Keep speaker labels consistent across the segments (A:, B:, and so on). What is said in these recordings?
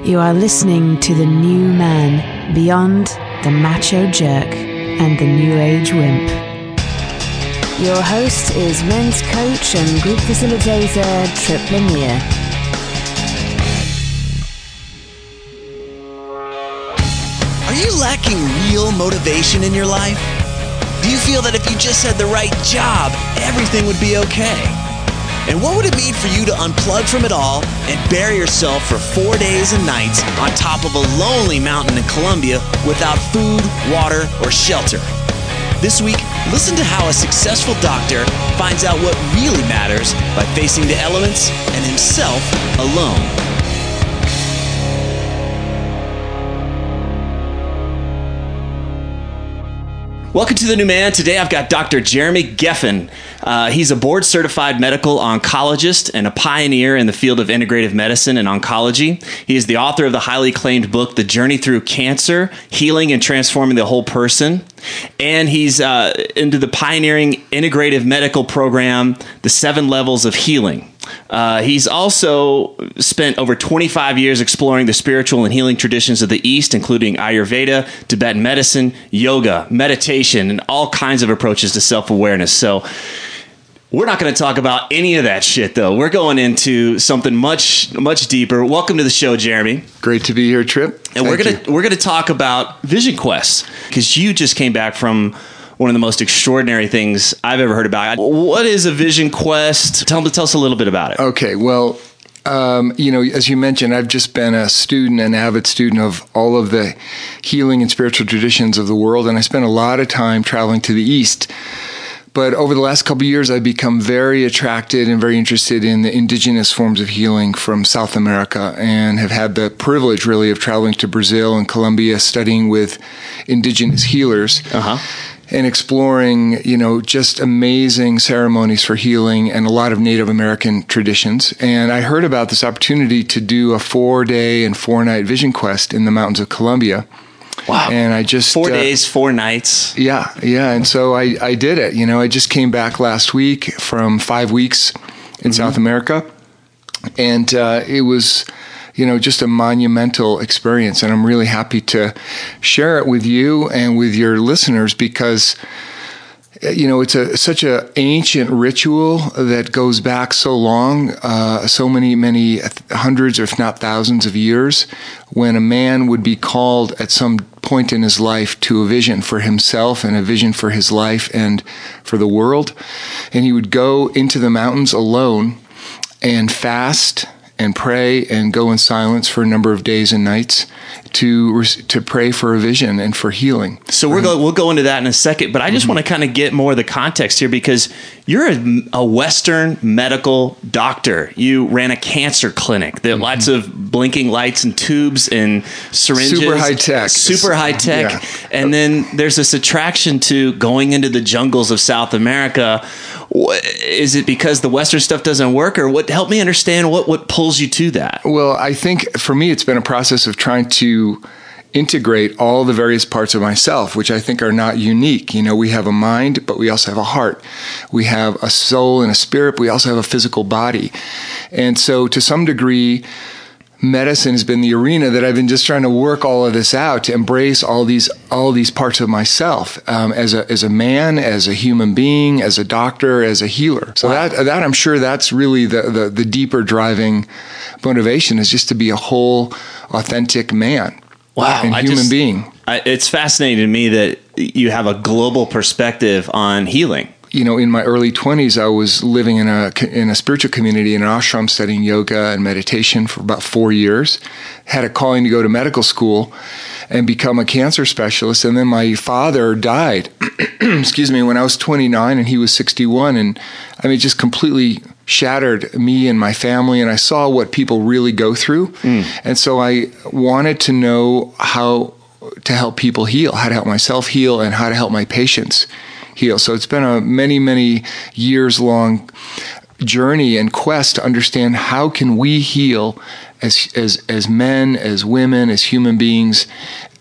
A: You are listening to The New Man, beyond the macho jerk and the new age wimp. Your host is men's coach and group facilitator Trip Lanier.
B: Are you lacking real motivation in your life? Do you feel that if you just had the right job, everything would be okay? And what would it mean for you to unplug from it all and bury yourself for 4 days and nights on top of a lonely mountain in Colombia without food, water, or shelter? This week, listen to how a successful doctor finds out what really matters by facing the elements and himself alone. Welcome to The New Man. Today I've got Dr. Jeremy Geffen. He's a board-certified medical oncologist and a pioneer in the field of integrative medicine and oncology. He is the author of the highly acclaimed book, The Journey Through Cancer, Healing and Transforming the Whole Person. And he's into the pioneering integrative medical program, The 7 Levels of Healing. He's also spent over 25 years exploring the spiritual and healing traditions of the East, including Ayurveda, Tibetan medicine, yoga, meditation, and all kinds of approaches to self-awareness. So we're not going to talk about any of that shit, though. We're going into something much, much deeper. Welcome to the show, Jeremy.
C: Great to be here, Trip.
B: And we're gonna talk about Vision Quest, because you just came back from one of the most extraordinary things I've ever heard about. What is a Vision Quest? Tell us a little bit about it.
C: Okay, well, as you mentioned, I've just been a student, an avid student of all of the healing and spiritual traditions of the world, and I spent a lot of time traveling to the East. But over the last couple of years, I've become very attracted and very interested in the indigenous forms of healing from South America, and have had the privilege, really, of traveling to Brazil and Colombia, studying with indigenous healers. And exploring, just amazing ceremonies for healing and a lot of Native American traditions. And I heard about this opportunity to do a 4-day and 4-night Vision Quest in the mountains of Colombia.
B: Wow.
C: And I just
B: 4 days, 4 nights.
C: Yeah. And so I did it. I just came back last week from 5 weeks in South America. And it was just a monumental experience. And I'm really happy to share it with you and with your listeners because, it's such an ancient ritual that goes back so long, so many hundreds, if not thousands of years, when a man would be called at some point in his life to a vision for himself and a vision for his life and for the world. And he would go into the mountains alone and fast and pray and go in silence for a number of days and nights to pray for a vision and for healing.
B: So we'll go into that in a second, but I just want to kind of get more of the context here because you're a Western medical doctor. You ran a cancer clinic. There are lots of blinking lights and tubes and syringes.
C: Super high tech.
B: Yeah. And then there's this attraction to going into the jungles of South America. Is it because the Western stuff doesn't work, or what? Help me understand what pulls you to that.
C: Well, I think for me, it's been a process of trying to integrate all the various parts of myself, which I think are not unique. We have a mind, but we also have a heart. We have a soul and a spirit, but we also have a physical body. And so to some degree, medicine has been the arena that I've been just trying to work all of this out, to embrace all these parts of myself, as a man, as a human being, as a doctor, as a healer. So
B: wow.
C: that I'm sure that's really the deeper driving motivation, is just to be a whole, authentic man.
B: Wow,
C: and human being.
B: It's fascinating to me that you have a global perspective on healing.
C: In my early 20s, I was living in a spiritual community in an ashram, studying yoga and meditation for about 4 years. Had a calling to go to medical school and become a cancer specialist. And then my father died, when I was 29 and he was 61. And it just completely shattered me and my family. And I saw what people really go through. And so I wanted to know how to help people heal, how to help myself heal, and how to help my patients heal. So it's been a many years long journey and quest to understand how can we heal as men, as women, as human beings,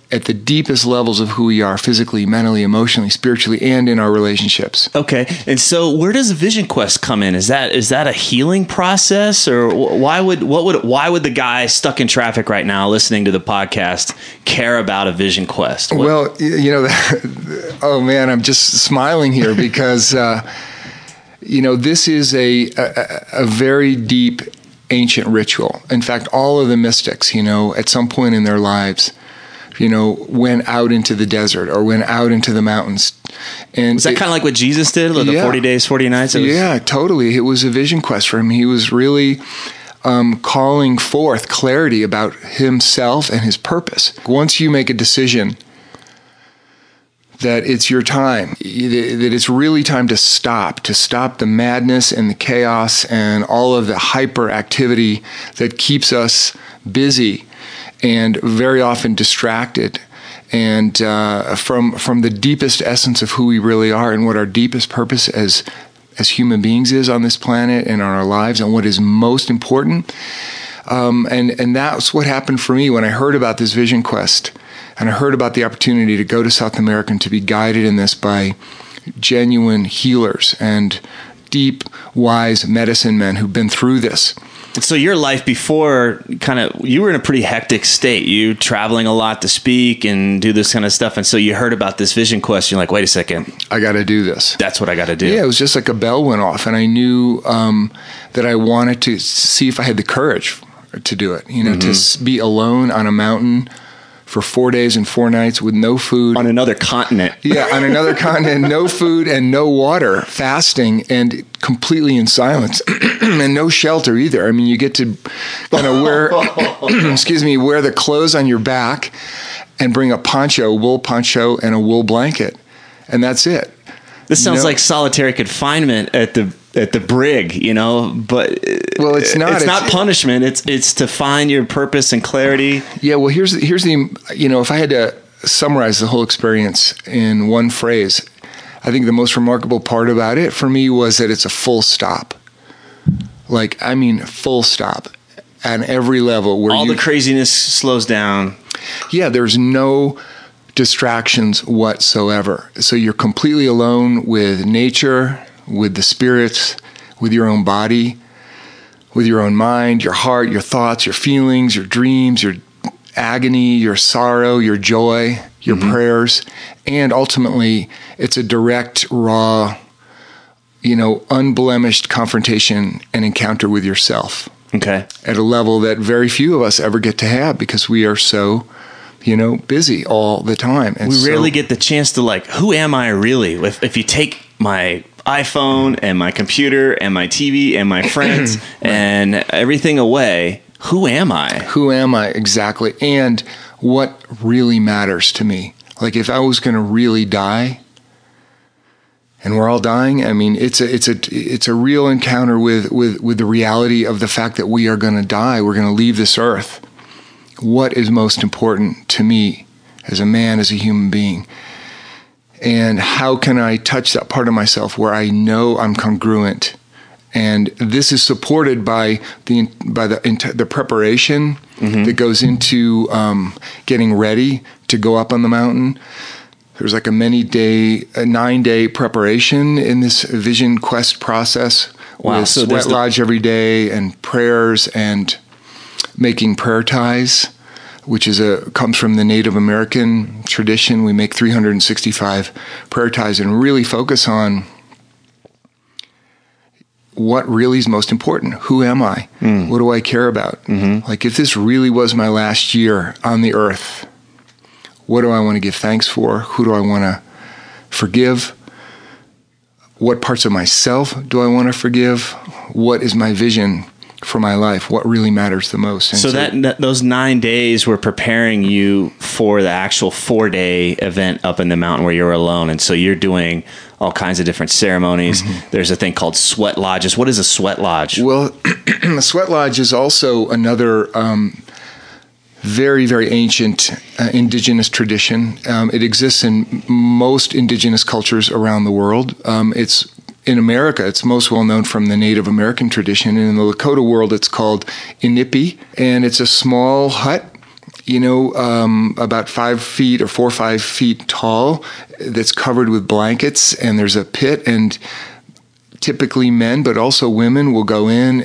C: at the deepest levels of who we are, physically, mentally, emotionally, spiritually, and in our relationships.
B: Okay. And so where does Vision Quest come in? Is that a healing process, or why would the guy stuck in traffic right now listening to the podcast care about a Vision Quest?
C: Well, oh man, I'm just smiling here because, this is a very deep ancient ritual. In fact, all of the mystics, at some point in their lives, went out into the desert or went out into the mountains. And
B: was that kind of like what Jesus did, the 40 days, 40 nights?
C: Yeah, totally. It was a vision quest for him. He was really calling forth clarity about himself and his purpose. Once you make a decision that it's your time, that it's really time to stop the madness and the chaos and all of the hyperactivity that keeps us busy and very often distracted, and from the deepest essence of who we really are and what our deepest purpose as human beings is on this planet and on our lives, and what is most important. And that's what happened for me when I heard about this Vision Quest, and I heard about the opportunity to go to South America and to be guided in this by genuine healers and deep, wise medicine men who've been through this.
B: So your life before, you were in a pretty hectic state. You traveling a lot to speak and do this kind of stuff. And so you heard about this Vision Quest. You're like, wait a second.
C: I got to do this.
B: That's what I got to do.
C: Yeah, it was just like a bell went off. And I knew that I wanted to see if I had the courage to do it. To be alone on a mountain for 4 days and 4 nights with no food.
B: On another continent.
C: Yeah, on another continent, no food and no water, fasting and completely in silence, and no shelter either. I mean, you get to kind of wear, wear the clothes on your back and bring a wool poncho and a wool blanket, and that's it.
B: This sounds like solitary confinement at the brig, but
C: well, it's not.
B: It's not punishment. It's to find your purpose and clarity.
C: Yeah. Well, here's the if I had to summarize the whole experience in one phrase, I think the most remarkable part about it for me was that it's a full stop. Full stop on every level. Where
B: all the craziness slows down.
C: Yeah, there's no distractions whatsoever. So you're completely alone with nature, with the spirits, with your own body, with your own mind, your heart, your thoughts, your feelings, your dreams, your agony, your sorrow, your joy, your prayers. And ultimately, it's a direct, raw, unblemished confrontation and encounter with yourself.
B: Okay.
C: At a level that very few of us ever get to have because we are so busy all the time. And
B: we rarely get the chance to who am I really? If you take my iPhone and my computer and my TV and my friends and everything away, who am I? Who
C: am I, exactly. And what really matters to me. If I was going to really die, and we're all dying, I mean, it's a real encounter with the reality of the fact that we are going to die. We're going to leave this earth. What is most important to me as a man, as a human being? And how can I touch that part of myself where I know I'm congruent? And this is supported by the preparation that goes into getting ready to go up on the mountain. There's a 9-day preparation in this Vision Quest process.
B: Wow.
C: With sweat lodge every day and prayers and making prayer ties, which comes from the Native American tradition. We make 365 prayer ties and really focus on what really is most important. Who am I? What do I care about? If this really was my last year on the earth, what do I want to give thanks for? Who do I want to forgive? What parts of myself do I want to forgive? What is my vision for my life? What really matters the most?
B: And so those 9 days were preparing you for the actual 4-day event up in the mountain where you're alone. And so you're doing all kinds of different ceremonies. There's a thing called sweat lodges. What is a sweat lodge?
C: Well, a sweat lodge is also another very, very ancient indigenous tradition. It exists in most indigenous cultures around the world. In America, it's most well known from the Native American tradition. And in the Lakota world, it's called Inipi. And it's a small hut about 5 feet or 4 or 5 feet tall, that's covered with blankets, and there's a pit, and typically men, but also women, will go in,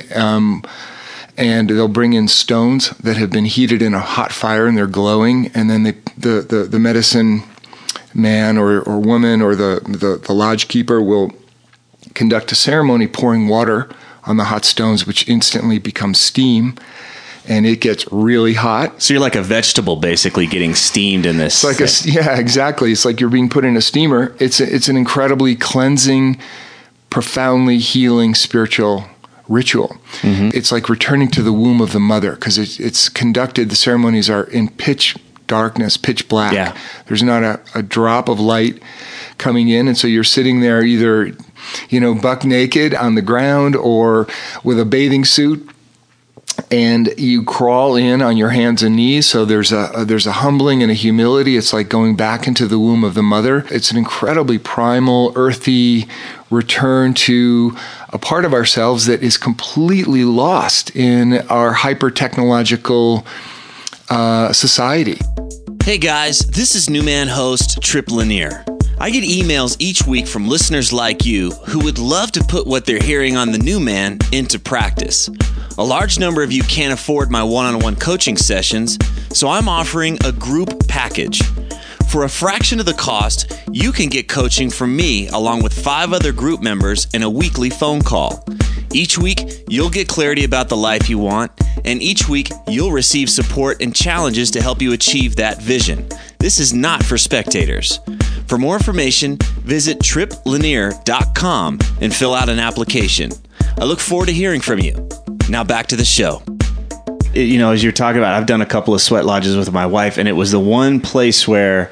C: and they'll bring in stones that have been heated in a hot fire, and they're glowing, and then the medicine man or woman or the lodge keeper will conduct a ceremony pouring water on the hot stones, which instantly becomes steam, and it gets really hot.
B: So you're like a vegetable basically getting steamed in this.
C: It's like yeah, exactly. It's like you're being put in a steamer. It's an incredibly cleansing, profoundly healing spiritual ritual. Mm-hmm. It's like returning to the womb of the mother, because it's conducted, the ceremonies are in pitch darkness, pitch black.
B: Yeah.
C: There's not a drop of light coming in, and so you're sitting there either, buck naked on the ground or with a bathing suit, and you crawl in on your hands and knees. So there's a humbling and a humility. It's like going back into the womb of the mother. It's an incredibly primal, earthy return to a part of ourselves that is completely lost in our hyper-technological society.
B: Hey guys, this is New Man host Trip Lanier. I get emails each week from listeners like you who would love to put what they're hearing on the New Man into practice. A large number of you can't afford my one-on-one coaching sessions, so I'm offering a group package. For a fraction of the cost, you can get coaching from me along with 5 other group members in a weekly phone call. Each week, you'll get clarity about the life you want, and each week, you'll receive support and challenges to help you achieve that vision. This is not for spectators. For more information, visit triplanier.com and fill out an application. I look forward to hearing from you. Now back to the show. As you're talking about, I've done a couple of sweat lodges with my wife, and it was the one place where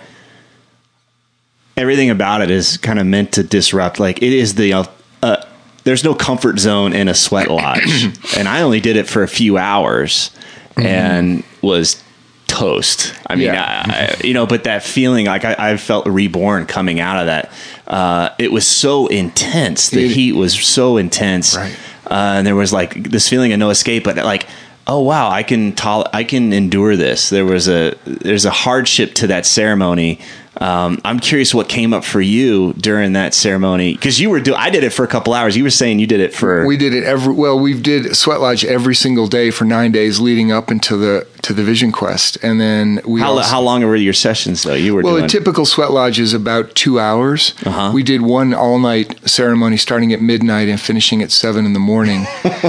B: everything about it is kind of meant to disrupt. Like, it is there's no comfort zone in a sweat lodge. And I only did it for a few hours and was toast. I mean, yeah. But that feeling, like I felt reborn coming out of that. It was so intense. The heat was so intense. Right. And there was like this feeling of no escape, but like, oh wow, I can endure this. There's a hardship to that ceremony. I'm curious what came up for you during that ceremony, because I did it for a couple hours. You were saying you did it for.
C: We did it we did Sweat Lodge every single day for 9 days leading up into the Vision Quest, and then
B: How long were your sessions though?
C: A typical Sweat Lodge is about 2 hours. Uh-huh. We did one all night ceremony starting at midnight and finishing at 7 in the morning,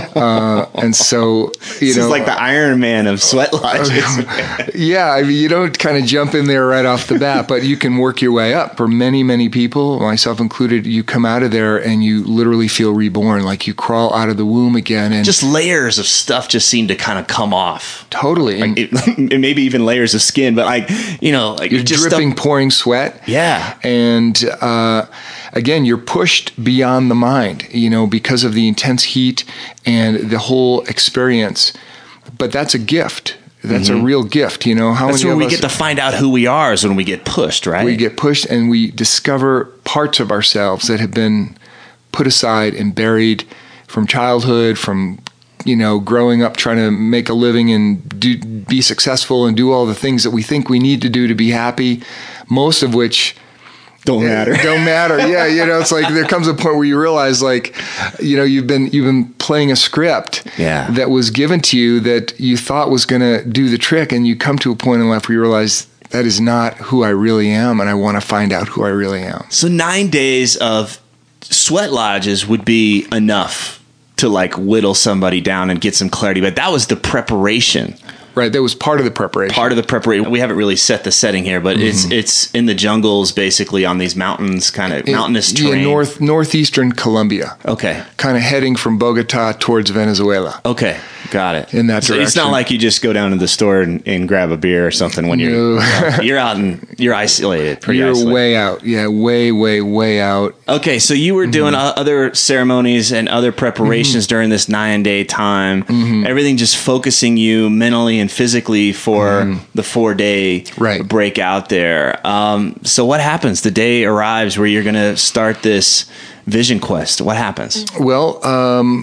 C: and so
B: this is like the Iron Man of Sweat Lodges.
C: Yeah, I mean, you don't kind of jump in there right off the bat, but you can work your way up. For many, many people, myself included, you come out of there and you literally feel reborn, like you crawl out of the womb again. And
B: just layers of stuff just seem to kind of come off.
C: Totally.
B: Like maybe even layers of skin, but
C: you're just dripping, pouring sweat.
B: Yeah.
C: And again, you're pushed beyond the mind, because of the intense heat and the whole experience. But that's a gift. That's a real gift,
B: That's when we get to find out who we are, is when we get pushed, right?
C: We get pushed and we discover parts of ourselves that have been put aside and buried from childhood, from, growing up trying to make a living and be successful and do all the things that we think we need to do to be happy, most of which
B: don't matter.
C: Yeah, it's like there comes a point where you realize, like, you've been playing a script that was given to you that you thought was going to do the trick, and you come to a point in life where you realize that is not who I really am, and I want to find out who I really am.
B: So 9 days of sweat lodges would be enough to like whittle somebody down and get some clarity, but that was the preparation.
C: Right, that was part of the preparation.
B: We haven't really set the setting here, but it's in the jungles, basically on these mountains, kind of mountainous terrain.
C: Yeah, northeastern Colombia.
B: Okay.
C: Kind of heading from Bogota towards Venezuela.
B: Okay, got it.
C: In that direction.
B: It's not like you just go down to the store and grab a beer or something when you're out and you're isolated.
C: You're way out. Yeah, way out.
B: Okay, so you were doing other ceremonies and other preparations during this 9-day time. Everything just focusing you mentally and physically for the 4-day break out there. So what happens? The day arrives where you're going to start this Vision Quest. What happens?
C: Well,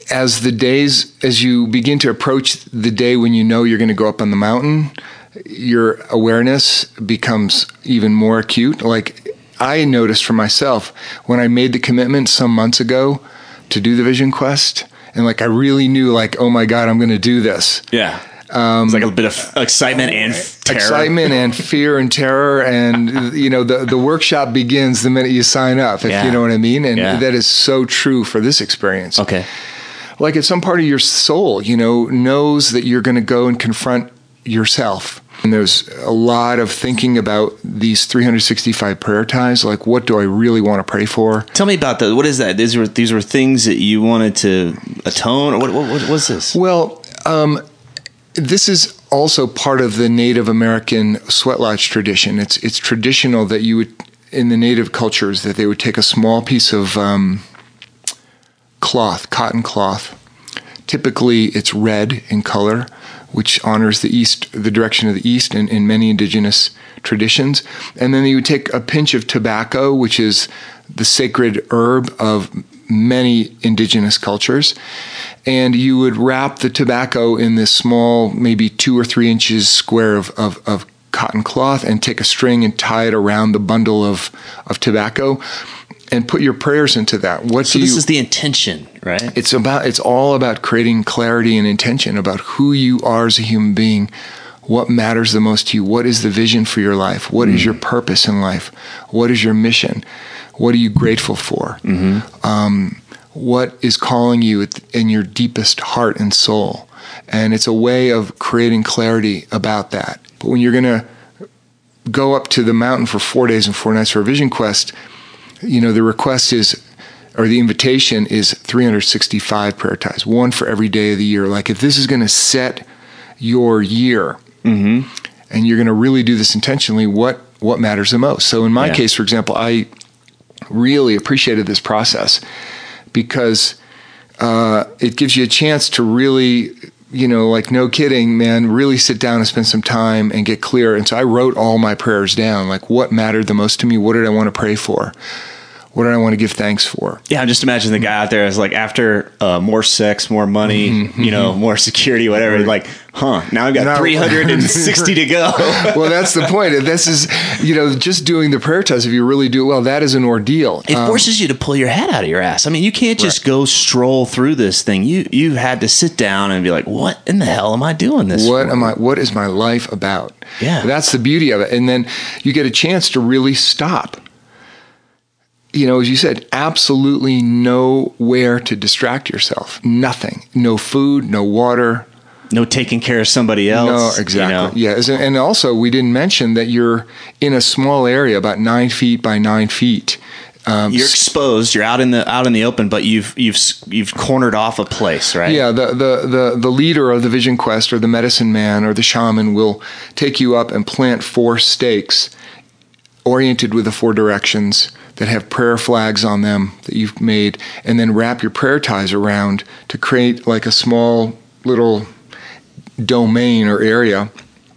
C: as you begin to approach the day when you know you're going to go up on the mountain, your awareness becomes even more acute. Like I noticed for myself when I made the commitment some months ago to do the Vision Quest, and like I really knew, like, oh my God, I'm going to do this.
B: Yeah. It's like a bit of excitement and terror.
C: Excitement and fear and terror. And, you know, the workshop begins the minute you sign up, if you know what I mean. And that is so true for this experience.
B: Okay.
C: Like it's some part of your soul, you know, knows that you're going to go and confront yourself. And there's a lot of thinking about these 365 prayer ties. Like, what do I really want to pray for?
B: Tell me about that. What is that? These were things that you wanted to atone? Or what was this?
C: Well, this is also part of the Native American sweat lodge tradition. It's traditional that you would, in the Native cultures, that they would take a small piece of cloth, cotton cloth. Typically, it's red in color, which honors the east, the direction of the east in many indigenous traditions. And then you would take a pinch of tobacco, which is the sacred herb of many indigenous cultures, and you would wrap the tobacco in this small, maybe 2 or 3 inches square of cotton cloth, and take a string and tie it around the bundle of tobacco, and put your prayers into that.
B: So this is the intention, right?
C: It's all about creating clarity and intention about who you are as a human being, what matters the most to you, what is the vision for your life, what is your purpose in life, what is your mission, what are you grateful for, what is calling you in your deepest heart and soul. And it's a way of creating clarity about that. But when you're going to go up to the mountain for 4 days and 4 nights for a Vision Quest, you know, the request is, or the invitation is 365 prayer ties, one for every day of the year. Like if this is going to set your year, and you're going to really do this intentionally, what matters the most? So in my case, for example, I really appreciated this process because it gives you a chance to really, you know, like no kidding, man, really sit down and spend some time and get clear. And so I wrote all my prayers down, like what mattered the most to me, what did I want to pray for? What did I want to give thanks for?
B: Yeah, I'm just imagining the guy out there is like, after more sex, more money, you know, more security, whatever. Like, now I've got 360 to go.
C: Well, that's the point. This is, you know, just doing the prayer ties, if you really do it well, that is an ordeal.
B: It forces you to pull your head out of your ass. I mean, you can't just go stroll through this thing. You've had to sit down and be like, what in the hell am I doing this for?
C: What is my life about?
B: Yeah.
C: That's the beauty of it. And then you get a chance to really stop. You know, as you said, absolutely nowhere to distract yourself. Nothing. No food, no water.
B: No taking care of somebody else.
C: No, exactly.
B: You know?
C: Yeah. And also, we didn't mention that you're in a small area, about 9 feet by 9 feet.
B: You're exposed. You're out in the open, but you've cornered off a place, right?
C: Yeah. The leader of the Vision Quest, or the medicine man, or the shaman, will take you up and plant 4 stakes oriented with the 4 directions that have prayer flags on them that you've made, and then wrap your prayer ties around to create like a small little domain or area.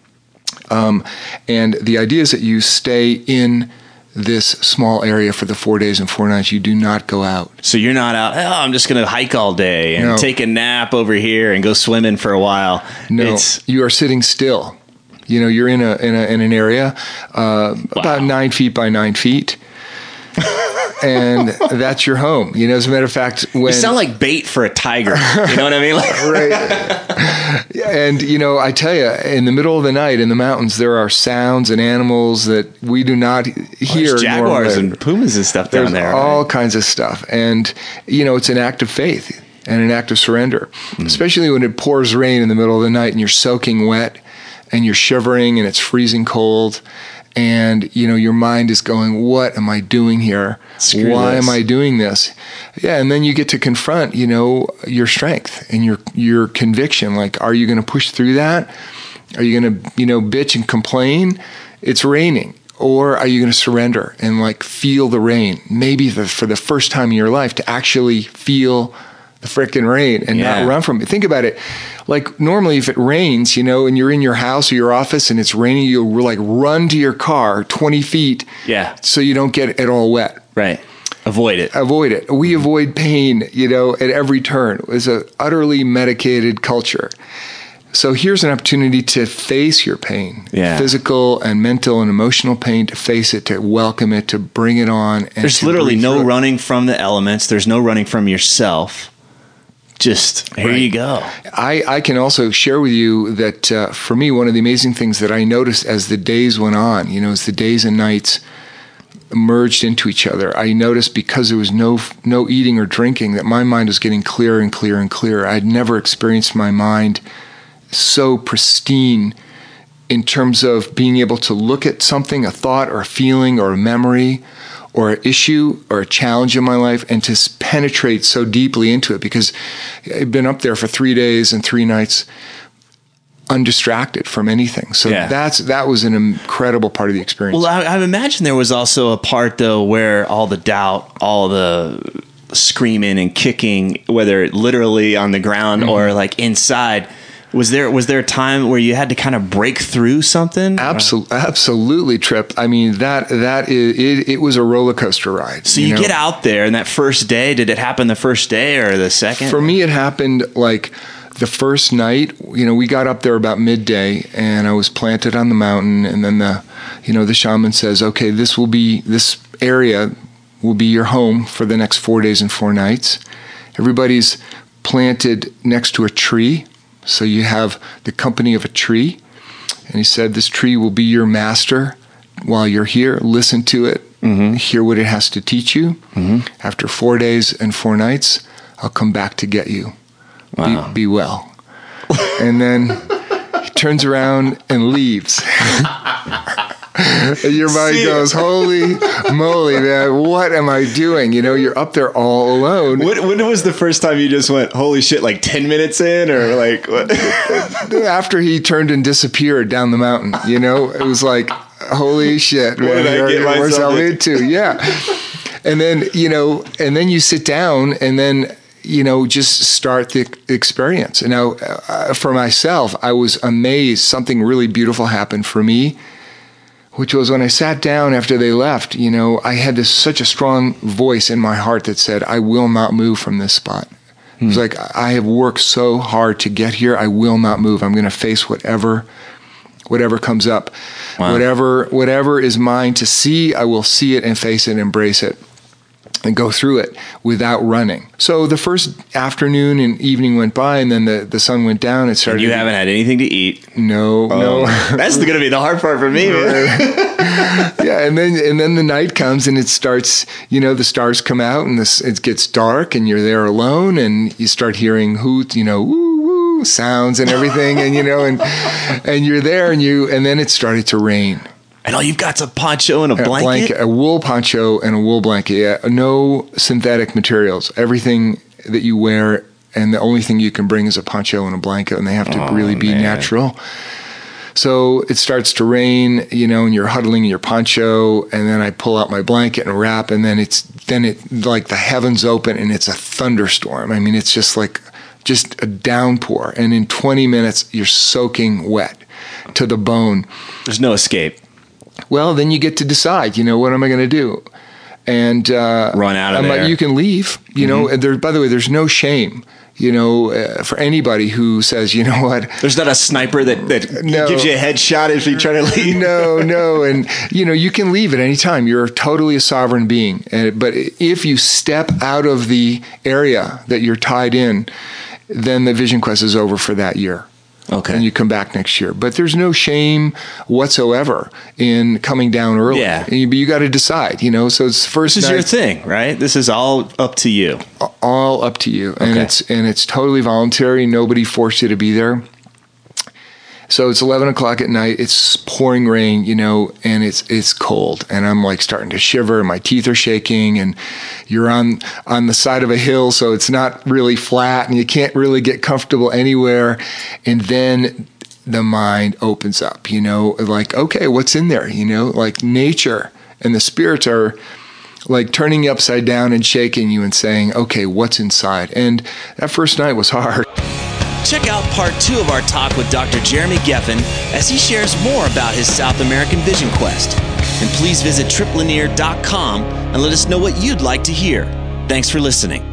C: And the idea is that you stay in this small area for the 4 days and 4 nights. You do not go out.
B: So you're not out, I'm just going to hike all day and take a nap over here and go swimming for a while.
C: No, you are sitting still. You know, you're in an area about 9 feet by 9 feet. And that's your home. You know, as a matter of fact,
B: you sound like bait for a tiger. You know what I mean?
C: Right. And, you know, I tell you, in the middle of the night in the mountains, there are sounds and animals that we do not hear.
B: There's jaguars and pumas and stuff down there.
C: There's all kinds of stuff. And, you know, it's an act of faith and an act of surrender, especially when it pours rain in the middle of the night and you're soaking wet and you're shivering and it's freezing cold. And, you know, your mind is going, what am I doing here? Why am I doing this? Yeah, and then you get to confront, you know, your strength and your conviction. Like, are you going to push through that? Are you going to, you know, bitch and complain? It's raining. Or are you going to surrender and, like, feel the rain? Maybe for the first time in your life, to actually feel the frickin' rain and not run from it. Think about it. Like, normally if it rains, you know, and you're in your house or your office and it's raining, you'll like run to your car 20 feet so you don't get it all wet.
B: Right. Avoid it.
C: Avoid it. We avoid pain, at every turn. It's an utterly medicated culture. So here's an opportunity to face your pain, physical and mental and emotional pain, to face it, to welcome it, to bring it on. And
B: there's literally no running from the elements. There's no running from yourself. Just here you go.
C: I can also share with you that for me, one of the amazing things that I noticed as the days went on, as the days and nights merged into each other, I noticed because there was no eating or drinking, that my mind was getting clearer and clearer and clearer. I'd never experienced my mind so pristine in terms of being able to look at something, a thought or a feeling or a memory or an issue or a challenge in my life, and to penetrate so deeply into it, because I've been up there for 3 days and 3 nights undistracted from anything. So that was an incredible part of the experience.
B: Well, I imagine there was also a part, though, where all the doubt, all the screaming and kicking, whether literally on the ground or like inside, was there a time where you had to kind of break through something?
C: Absolutely, Trip. I mean, it was a roller coaster ride.
B: So you get out there, and that first day, did it happen the first day or the second?
C: For me, it happened like the first night. We got up there about midday, and I was planted on the mountain, and then the shaman says, okay, this area will be your home for the next 4 days and 4 nights. Everybody's planted next to a tree, so you have the company of a tree. And he said, this tree will be your master while you're here. Listen to it, hear what it has to teach you. After 4 days and 4 nights, I'll come back to get you. Wow. Be well. And then he turns around and leaves. And your mind goes, holy moly, man, what am I doing? You're up there all alone.
B: When was the first time you just went, holy shit, like 10 minutes in, or like what?
C: After he turned and disappeared down the mountain, it was like, holy shit, man, where's I into? Yeah. And then, and then you sit down and then, just start the experience. And now, for myself, I was amazed. Something really beautiful happened for me, which was when I sat down after they left, I had such a strong voice in my heart that said, I will not move from this spot. It was like, I have worked so hard to get here. I will not move. I'm going to face whatever comes up. Wow. Whatever is mine to see, I will see it and face it, embrace it, and go through it without running. So the first afternoon and evening went by, and then the sun went down. It started.
B: And you haven't had anything to eat.
C: No.
B: That's going to be the hard part for me, man.
C: Yeah, and then the night comes, and it starts. The stars come out, and it gets dark, and you're there alone, and you start hearing hoots, woo woo sounds and everything, and and you're there, and then it started to rain.
B: And all you've got's a poncho and a blanket?
C: A wool poncho and a wool blanket. Yeah, no synthetic materials. Everything that you wear, and the only thing you can bring is a poncho and a blanket, and they have to really be natural. So it starts to rain, and you're huddling in your poncho, and then I pull out my blanket and wrap, and then it like the heavens open, and it's a thunderstorm. I mean, it's just a downpour, and in 20 minutes you're soaking wet to the bone.
B: There's no escape.
C: Well, then you get to decide, what am I going to do? And
B: run out of there.
C: Like, you can leave, and by the way, there's no shame, for anybody who says, what?
B: There's not a sniper that gives you a headshot if you try to leave.
C: No. And, you can leave at any time. You're totally a sovereign being. But if you step out of the area that you're tied in, then the Vision Quest is over for that year.
B: Okay.
C: And you come back next year. But there's no shame whatsoever in coming down early.
B: Yeah.
C: But you got to decide, So it's the first night.
B: This is your thing, right? This is all up to you.
C: All up to you.
B: Okay.
C: And it's totally voluntary. Nobody forced you to be there. So it's 11 o'clock at night. It's pouring rain, and it's cold. And I'm like starting to shiver, and my teeth are shaking, and you're on the side of a hill, so it's not really flat, and you can't really get comfortable anywhere. And then the mind opens up, like, okay, what's in there? Like nature and the spirits are like turning you upside down and shaking you and saying, okay, what's inside? And that first night was hard.
B: Check out part 2 of our talk with Dr. Jeremy Geffen as he shares more about his South American Vision Quest. And please visit triplinear.com and let us know what you'd like to hear. Thanks for listening.